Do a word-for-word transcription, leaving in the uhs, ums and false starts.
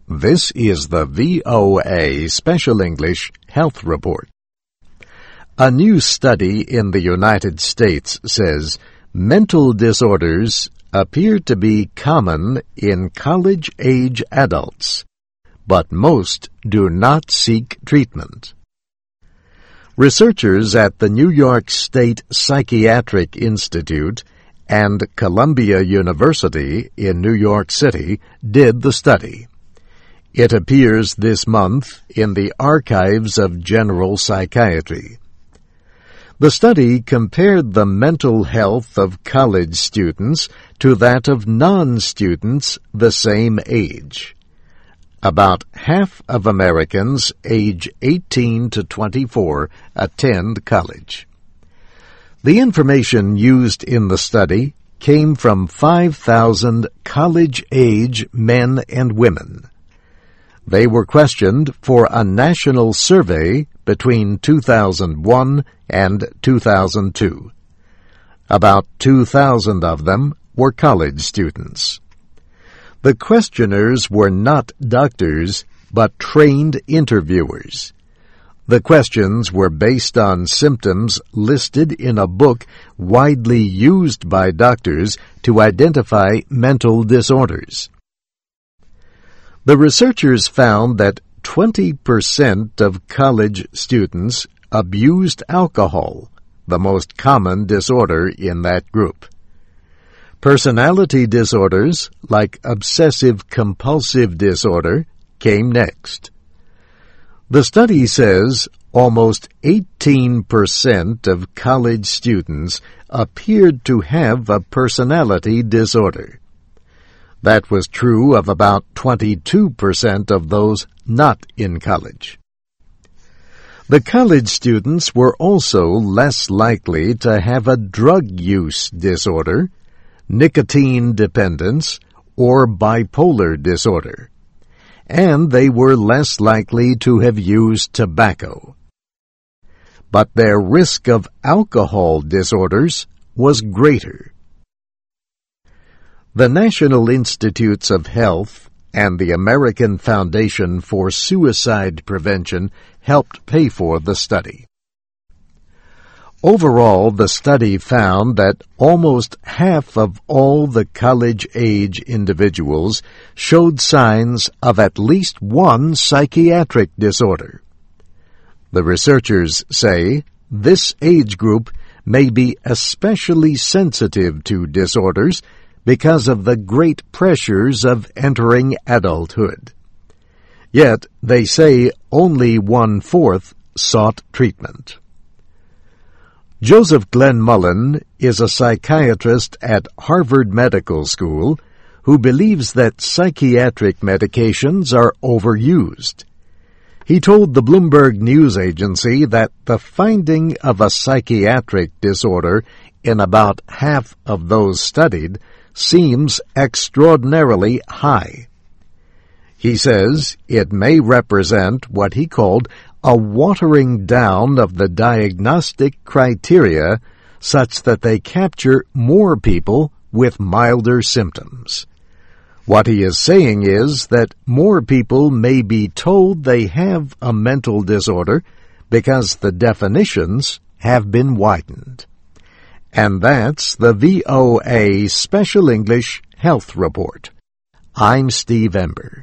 This is the V O A Special English Health Report. A new study in the United States says mental disorders appear to be common in college-age adults, but most do not seek treatment. Researchers at the New York State Psychiatric Institute and Columbia University in New York City did the study. It appears this month in the Archives of General Psychiatry. The study compared the mental health of college students to that of non-students the same age. About half of Americans age eighteen to twenty-four attend college. The information used in the study came from five thousand college-age men and women. They were questioned for a national survey between two thousand one and two thousand two. About two thousand of them were college students. The questioners were not doctors, but trained interviewers. The questions were based on symptoms listed in a book widely used by doctors to identify mental disorders. The researchers found that twenty percent of college students abused alcohol, the most common disorder in that group. Personality disorders, like obsessive-compulsive disorder, came next. The study says almost eighteen percent of college students appeared to have a personality disorder. That was true of about twenty-two percent of those not in college. The college students were also less likely to have a drug use disorder, nicotine dependence, or bipolar disorder, and they were less likely to have used tobacco. But their risk of alcohol disorders was greater. The National Institutes of Health and the American Foundation for Suicide Prevention helped pay for the study. Overall, the study found that almost half of all the college-age individuals showed signs of at least one psychiatric disorder. The researchers say this age group may be especially sensitive to disorders because of the great pressures of entering adulthood. Yet, they say only one-fourth sought treatment. Joseph Glenn Mullen is a psychiatrist at Harvard Medical School who believes that psychiatric medications are overused. He told the Bloomberg News Agency that the finding of a psychiatric disorder in about half of those studied seems extraordinarily high. He says it may represent what he called a watering down of the diagnostic criteria such that they capture more people with milder symptoms. What he is saying is that more people may be told they have a mental disorder because the definitions have been widened. And that's the V O A Special English Health Report. I'm Steve Ember.